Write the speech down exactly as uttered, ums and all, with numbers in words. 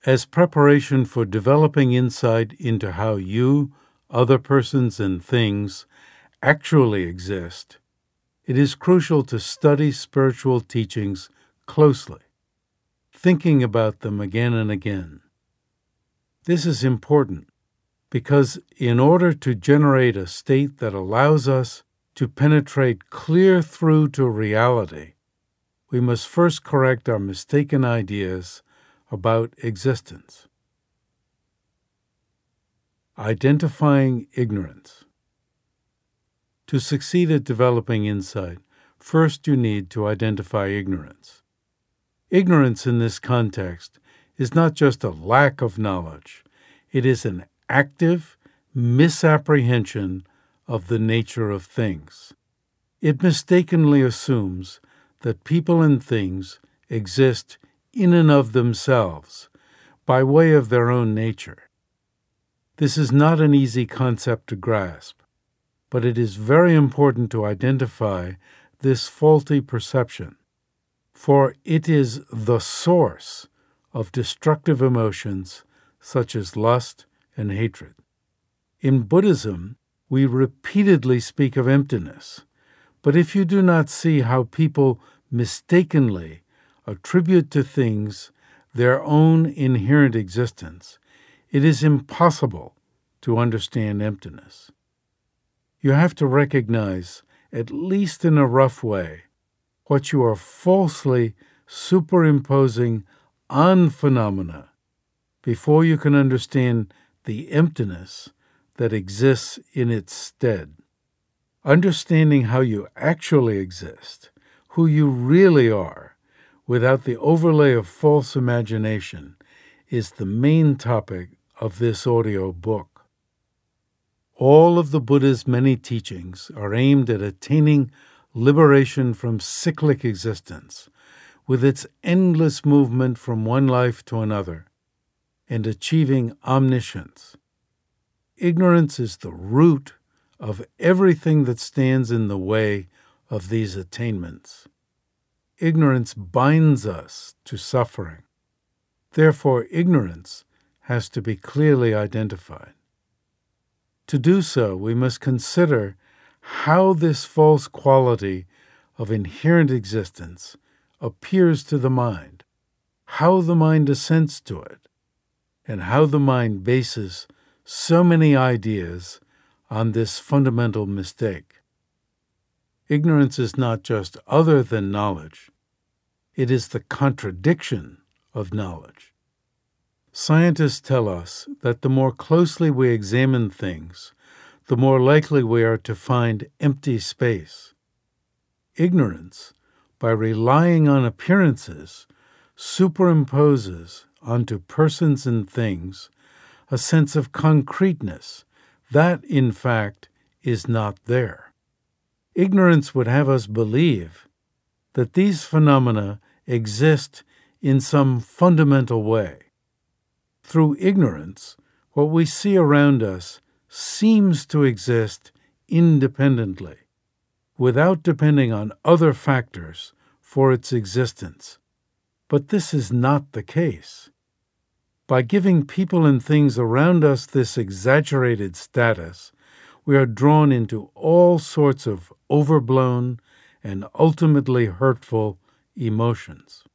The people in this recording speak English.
As preparation for developing insight into how you, other persons, and things actually exist, it is crucial to study spiritual teachings closely, thinking about them again and again. This is important because in order to generate a state that allows us to penetrate clear through to reality, we must first correct our mistaken ideas about existence. Identifying ignorance. To succeed at developing insight, first you need to identify ignorance. Ignorance in this context is not just a lack of knowledge, it is an active misapprehension of the nature of things. It mistakenly assumes that people and things exist in and of themselves, by way of their own nature. This is not an easy concept to grasp, but it is very important to identify this faulty perception, for it is the source of destructive emotions such as lust and hatred. In Buddhism, we repeatedly speak of emptiness, but if you do not see how people mistakenly attribute to things their own inherent existence, it is impossible to understand emptiness. You have to recognize, at least in a rough way, what you are falsely superimposing on phenomena before you can understand the emptiness that exists in its stead. Understanding how you actually exist, who you really are, without the overlay of false imagination, is the main topic of this audio book. All of the Buddha's many teachings are aimed at attaining liberation from cyclic existence, with its endless movement from one life to another, and achieving omniscience. Ignorance is the root of everything that stands in the way of these attainments. Ignorance binds us to suffering. Therefore, ignorance has to be clearly identified. To do so, we must consider how this false quality of inherent existence appears to the mind, how the mind assents to it, and how the mind bases so many ideas on this fundamental mistake. Ignorance is not just other than knowledge. It is the contradiction of knowledge. Scientists tell us that the more closely we examine things, the more likely we are to find empty space. Ignorance, by relying on appearances, superimposes onto persons and things a sense of concreteness that, in fact, is not there. Ignorance would have us believe that these phenomena exist in some fundamental way. Through ignorance, what we see around us seems to exist independently, without depending on other factors for its existence. But this is not the case. By giving people and things around us this exaggerated status, we are drawn into all sorts of overblown and ultimately hurtful emotions.